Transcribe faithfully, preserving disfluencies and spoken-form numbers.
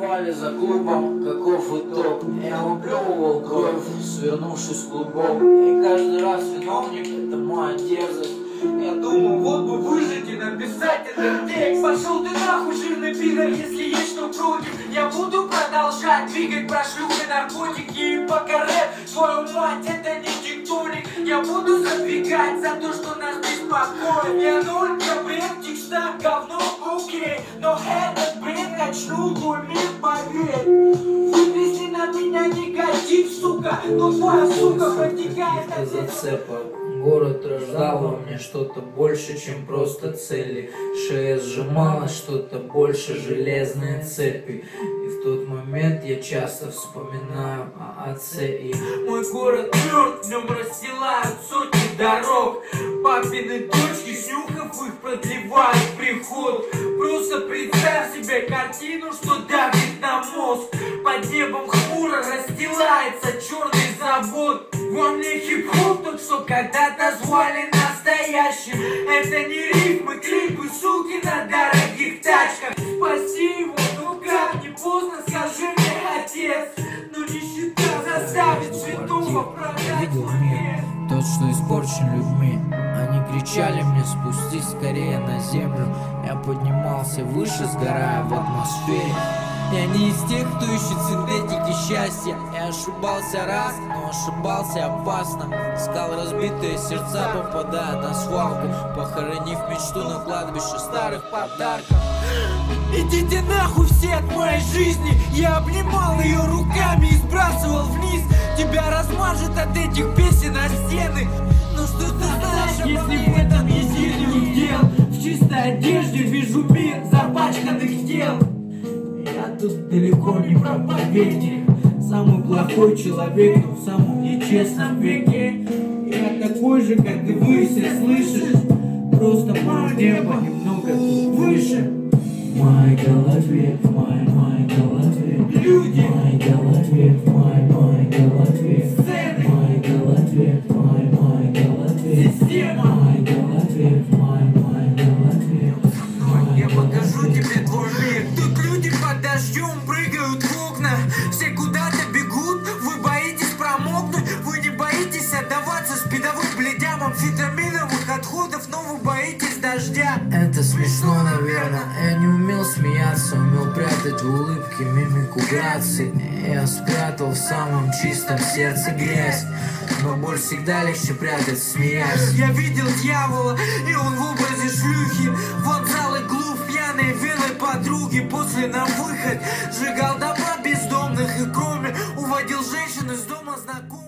танцевали за клубом, каков итог? Я выплевывал кровь, свернувшись в клубок. И каждый раз виновник — это моя дерзость. Я думаю, вот бы выжить и написать этот текст. Пошел ты нахуй, жирный пидор, если есть что против. Я буду продолжать двигать про шлюхи, наркотики и пока рэп. Твою мать, это не тектоник. Я буду задвигать за то, что нас беспокоит. Я ноль, я бред, текста, говно, окей. Но этот бред качнул твой мир, поверь. Выплесни на меня негатив, сука. Но твоя сука протекает от зацепа. Город рождал во мне что-то больше, чем просто цели. Шея сжималась, что-то больше, железные цепи. И в тот момент я часто вспоминаю о отце. И мой город мертв, в нем расстилают сотни дорог. Папины дочки, снюхав их, продлевают приход. Просто представь себе картину, что давит на мозг. Под небом хмуро расстилается черный завод. Во мне хип-хоп, тот, что когда-то звали настоящим. Это не рифмы, клипы, суки на дорогих тачках. Спаси его, ну как, не поздно, скажи мне, отец. Но нищета заставит святого продать мир. Тот, что испорчен людьми. Они кричали мне: спустись скорее на землю. Я поднимался выше, сгорая в атмосфере. Я не из тех, кто ищет синтетики счастья. Я ошибался раз, но ошибался опасно. Искал разбитые сердца, попадая на свалку, похоронив мечту на кладбище старых подарков. Идите нахуй все от моей жизни. Я обнимал ее руками и сбрасывал вниз. Тебя размажет от этих песен о стены. Ну что ты знаешь, если в этом есть зелье дел? В чистой одежде вижу мир запачканных тел. Я тут далеко не проповедник, самый плохой человек, но в самом нечестном веке. Я такой же, как и вы все, слышишь? Просто мое небо немного тут выше. В моей голове, в моей, моей голове люди, в моей голове, в моей, моей голове сцены, в моей голове, в моей, моей голове система, в моей голове, в моей, моей голове. Я покажу тебе твой мир. Тут люди под дождем прыгают в окна. Все куда-то бегут, вы боитесь промокнуть. Вы не боитесь отдаваться спидовым бледям, амфетаминовых отходов, но вы боитесь дождя. Это смешно, наверное. Я не умел смеяться, умел прятать в улыбке мимику грации. Я спрятал в самом чистом сердце грязь, но боль всегда легче прятать, смеясь. Я видел дьявола, и он в образе шлюхи. Вот зал иглу в пьяной вилой подруги. После на выход сжигал дома бездомных и кроме уводил женщин из дома знакомых.